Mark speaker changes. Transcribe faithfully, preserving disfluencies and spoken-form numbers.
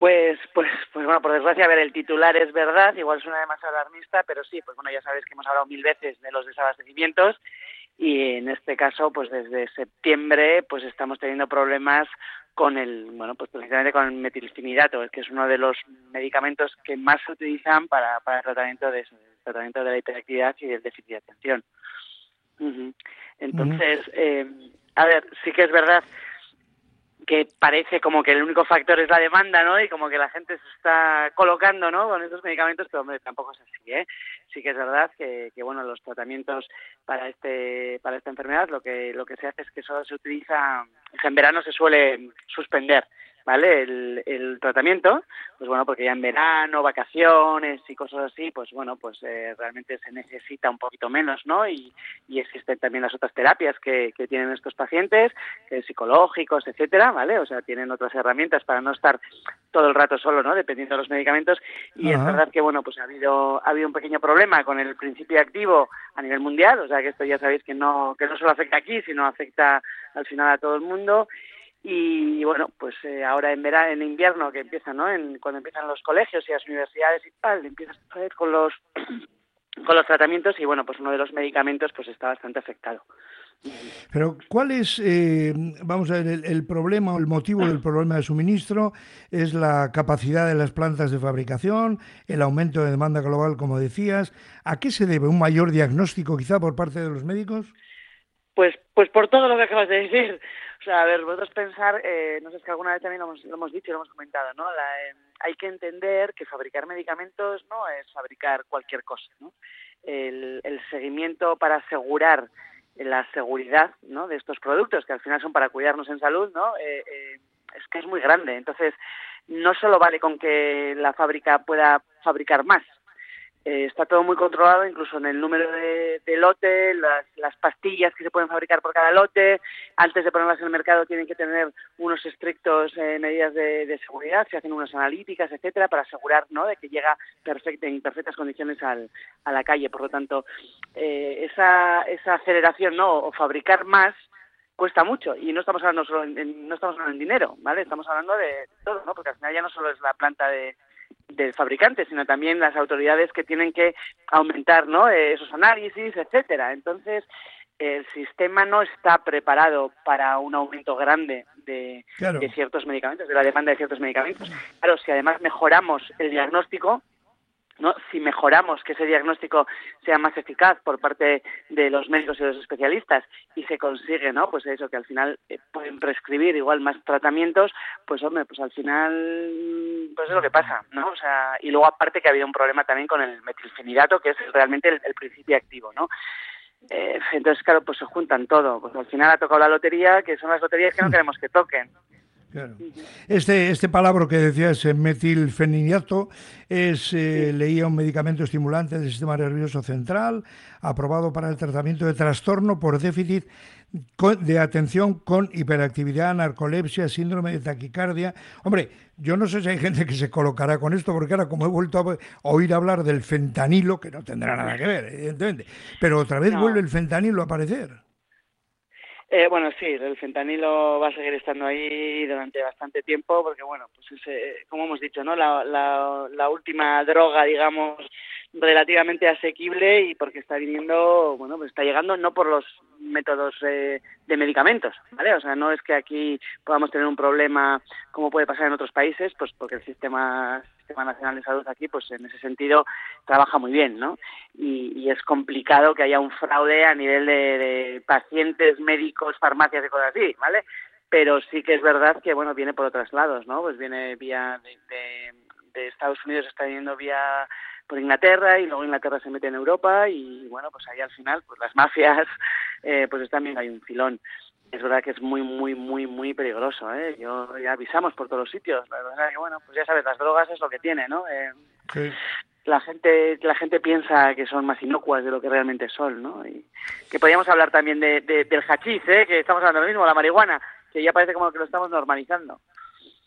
Speaker 1: Pues, pues, pues bueno, por desgracia, a ver, el titular es verdad, igual suena demasiado alarmista, pero sí, pues bueno, ya sabes que hemos hablado mil veces de los desabastecimientos y en este caso, pues desde septiembre, pues estamos teniendo problemas con el, bueno, pues precisamente con el metilfenidato, que es uno de los medicamentos que más se utilizan para, para el tratamiento de eso, el tratamiento de la hiperactividad y del déficit de atención. Uh-huh. Entonces, uh-huh. eh, a ver, sí que es verdad que parece como que el único factor es la demanda, ¿no? Y como que la gente se está colocando, ¿no? Con estos medicamentos, pero hombre, tampoco es así, ¿eh? Sí que es verdad que, que bueno, los tratamientos para este para esta enfermedad, lo que lo que se hace es que solo se utiliza, en verano se suele suspender, ¿vale? El, el tratamiento, pues bueno, porque ya en verano, vacaciones y cosas así, pues bueno, pues eh, realmente se necesita un poquito menos, ¿no? Y, y existen también las otras terapias que, que tienen estos pacientes, que psicológicos, etcétera, ¿vale? O sea, tienen otras herramientas para no estar todo el rato solo, ¿no? Dependiendo de los medicamentos. Y Ajá. es verdad que, bueno, pues ha habido ha habido un pequeño problema con el principio activo a nivel mundial, o sea, que esto ya sabéis que no que no solo afecta aquí, sino afecta al final a todo el mundo. Y bueno, pues eh, ahora en verano, en invierno, que empieza, ¿no? En, cuando empiezan los colegios y las universidades y tal, empiezas a ver con los con los tratamientos y bueno, pues uno de los medicamentos pues está bastante afectado.
Speaker 2: Pero ¿cuál es, eh, vamos a ver, el, el problema o el motivo del problema de suministro? ¿Es la capacidad de las plantas de fabricación, el aumento de demanda global, como decías? ¿A qué se debe? ¿Un mayor diagnóstico quizá por parte de los médicos?
Speaker 1: Pues, pues por todo lo que acabas de decir. O sea, a ver, vosotros pensar, eh, no sé, es que alguna vez también lo hemos, lo hemos dicho y lo hemos comentado, ¿no? La, eh, hay que entender que fabricar medicamentos no es fabricar cualquier cosa, ¿no? El, el seguimiento para asegurar la seguridad, ¿no? De estos productos, que al final son para cuidarnos en salud, ¿no? Eh, eh, es que es muy grande. Entonces, no solo vale con que la fábrica pueda fabricar más. Eh, está todo muy controlado, incluso en el número de, de lote, las, las pastillas que se pueden fabricar por cada lote. Antes de ponerlas en el mercado tienen que tener unos estrictos eh, medidas de, de seguridad, se hacen unas analíticas, etcétera, para asegurar, ¿no?, de que llega perfecta, en perfectas condiciones al, a la calle. Por lo tanto, eh, esa, esa aceleración, ¿no?, o fabricar más, cuesta mucho, y no estamos hablando solo en, en, no estamos hablando en dinero, ¿vale? Estamos hablando de todo, ¿no? Porque al final ya no solo es la planta de del fabricante, sino también las autoridades que tienen que aumentar, ¿no?, esos análisis, etcétera. Entonces, el sistema no está preparado para un aumento grande de, claro. de ciertos medicamentos, de la demanda de ciertos medicamentos. Claro, si además mejoramos el diagnóstico, ¿no?, si mejoramos que ese diagnóstico sea más eficaz por parte de los médicos y de los especialistas y se consigue, ¿no?, pues eso, que al final eh, pueden prescribir igual más tratamientos, pues hombre, pues al final pues es lo que pasa, ¿no? O sea, y luego aparte que ha habido un problema también con el metilfenidato, que es realmente el, el principio activo, ¿no? Eh, entonces, claro, pues se juntan todo. Pues al final ha tocado la lotería, que son las loterías que no queremos que toquen.
Speaker 2: Claro. Este, este palabra que decías, metilfenidato, es, eh, sí. leía un medicamento estimulante del sistema nervioso central, aprobado para el tratamiento de trastorno por déficit de atención con hiperactividad, narcolepsia, síndrome de taquicardia. Hombre, yo no sé si hay gente que se colocará con esto, porque ahora como he vuelto a oír hablar del fentanilo, que no tendrá nada que ver, evidentemente, pero otra vez no. vuelve el fentanilo a aparecer.
Speaker 1: Eh, bueno, sí, el fentanilo va a seguir estando ahí durante bastante tiempo porque, bueno, pues es, eh, como hemos dicho, ¿no?, la, la, la última droga, digamos, relativamente asequible, y porque está viniendo, bueno, pues está llegando no por los métodos eh, de medicamentos, ¿vale? O sea, no es que aquí podamos tener un problema como puede pasar en otros países, pues porque el sistema... Sistema Nacional de Salud aquí, pues en ese sentido trabaja muy bien, ¿no? Y, y es complicado que haya un fraude a nivel de, de pacientes, médicos, farmacias y cosas así, ¿vale? Pero sí que es verdad que, bueno, viene por otros lados, ¿no? Pues viene vía de, de, de Estados Unidos, está viniendo vía por Inglaterra, y luego Inglaterra se mete en Europa, y bueno, pues ahí al final, pues las mafias, eh, pues también hay un filón. Es verdad que es muy, muy, muy, muy peligroso, ¿eh? Yo ya avisamos por todos los sitios. La verdad que, bueno, pues ya sabes, las drogas es lo que tiene, ¿no? Eh, sí. La gente la gente piensa que son más inocuas de lo que realmente son, ¿no? Y que podríamos hablar también de, de, del hachís, ¿eh? Que estamos hablando de lo mismo, la marihuana, que ya parece como que lo estamos normalizando.